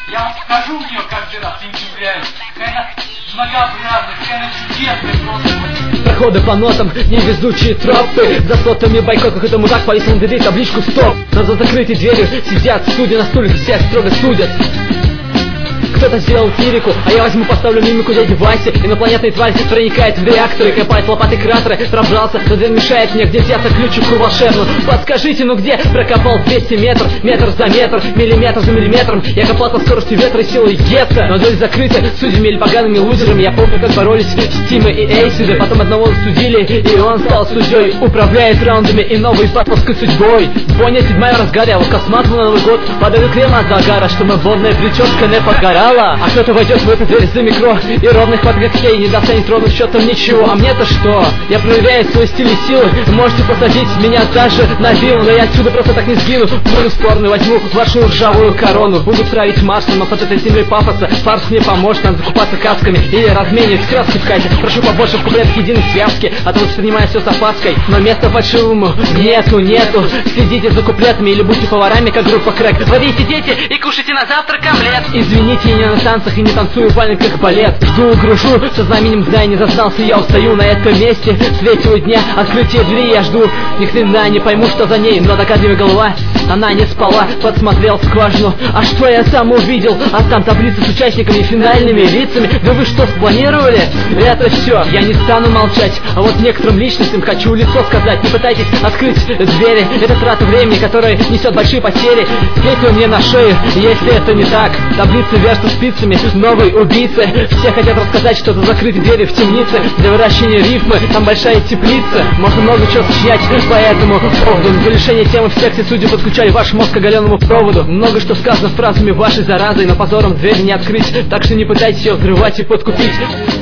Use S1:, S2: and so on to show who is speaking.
S1: Я вам покажу в нее каждый раз, не удивляюсь. Какая-то многообразная, какая-то чудесная просто.
S2: Проходы по нотам, невезучие тропы. За сотами байков, как это мудак повесил на двери табличку «Стоп». Но за закрытой дверью сидят судьи на стульях, всех строго судят. Кто-то сделал фирику, а я возьму, поставлю мимику дяди Васи. Инопланетная тварь проникает в реакторы, копает лопатой кратеры. Пробрался, но дверь мешает мне, где взяться ключику волшебную. Подскажите, ну где? Прокопал 200 метров, метр за метр, миллиметр за миллиметром. Я копал со скоростью ветра и силой гетто. Но дверь закрыта судьями или погаными лузерами. Я помню, как боролись Стимы и Эйсиды. Потом одного судили, и он стал судьей. Управляет раундами и новой батловской судьбой. Боня 7-я в разгаре, а вот космат на Новый год подаю крема от загара, чтобы водная прическа не подгорала. А кто-то войдет в эту дверь за микро и ровно хватит хей, не достанет ровным счетом ничего. А мне-то что? Я проверяю свой стиль и силы. Можете посадить меня даже на виллу, но я отсюда просто так не сгину. Буду спорный, возьму вашу ржавую корону. Буду править Марсом, но под этой землей пафоса фарс мне поможет, надо закупаться касками или разменивать краски в кайте. Прошу побольше в куплетах единой связки, а то воспринимаю все с опаской. Но места фальшивому нету. Следите за куплетами или будьте поварами, как группа Крэк. Ловите дети и кушайте на завтрак омлет. Извините, я не на танцах и не танцую бально как балет. Жду, грушу, со знаменем знаю, не зазнался. Я устаю на этом месте, с третьего дня открытия двери я жду. Ни хрена не пойму, что за ней, но догадливая голова, она не спала, подсмотрел в скважину. А что я там увидел? А там таблица с участниками и финальными лицами. Да вы что, спланировали? Это все, я не стану молчать. А вот некоторым личностям хочу лицо сказать. Не пытайтесь открыть двери, это трата времени, которая несет большие потери. Склейте мне на шею, если это не так. Таблица вяжется спицами, новый убийца. Все хотят рассказать, что за закрытой двери в темнице. Для выращивания рифмы там большая теплица. Можно много чего сочинять по этому поводу. На завершение темы в сексе судьи подключали ваш мозг к оголенному проводу. Много что сказано фразами вашей заразой, но позором дверь не открыть. Так что не пытайтесь ее взрывать и подкупить.